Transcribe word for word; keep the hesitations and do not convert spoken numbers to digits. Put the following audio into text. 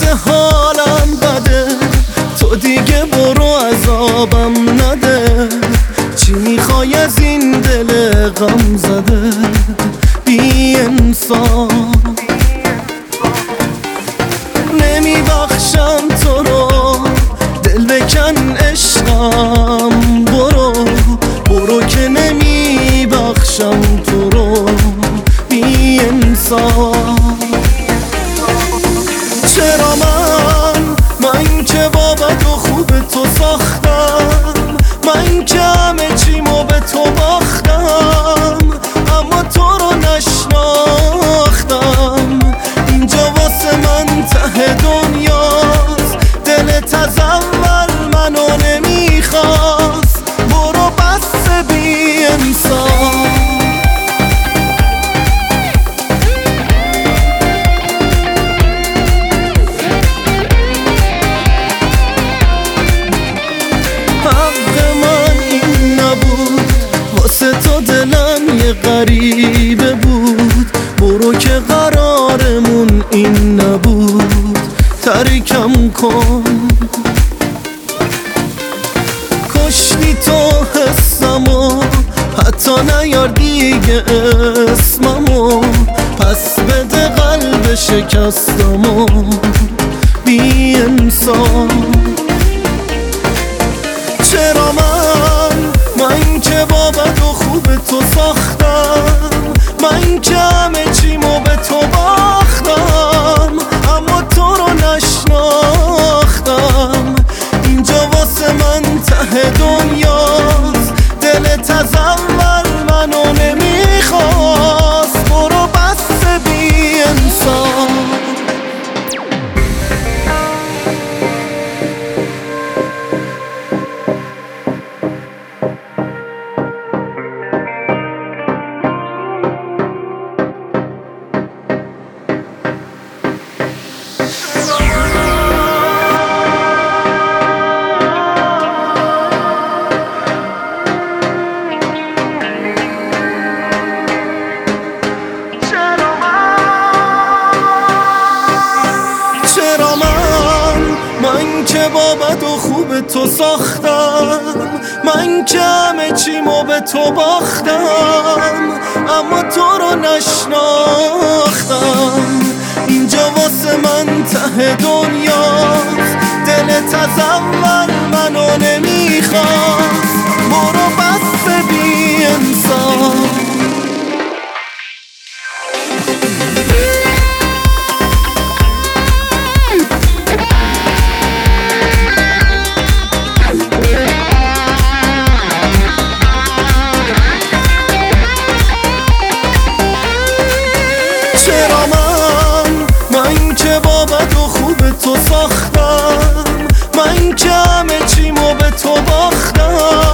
وقت حالم بده، تو دیگه برو عذابم نده. چی میخوای از این دل غم زده بی انصاف؟ نمیبخشم تو رو، دل بکن عشقم، برو برو که نمیبخشم تو رو بی انصاف. چرا من من که با بد و خوب تو ساختم، من که همه چیمو به تو باختم، اما تو رو نشناختم. اینجا واسه من ته دنیاست، دلت از اول منو نمیخواست، برو بس بی انصاف. واسه تو دلم یه غریبه بود، برو که قرارمون این نبود، ترکم کن. کشتی تو حسمو، حتی نیار دیگه اسممو، پس بده قلب شکستمو بی انصاف. چرا من من که با بد و خوب تو ساختم، من که همه چیمو به تو باختم، اما تو رو نشناختم. اینجا واسه من ته دنیاست، دلت از اول منو نمیخواست، برو بس بی انصاف. من که با بد و خوب تو ساختم، من که همه چیمو به تو باختم، اما تو رو نشناختم. اینجا واسه من ته دنیاست، دلت از اول منو نمیخواست، برو بس بی انصاف. چرا من من که با بد و خوب تو ساختم، من که همه چیمو به تو باختم،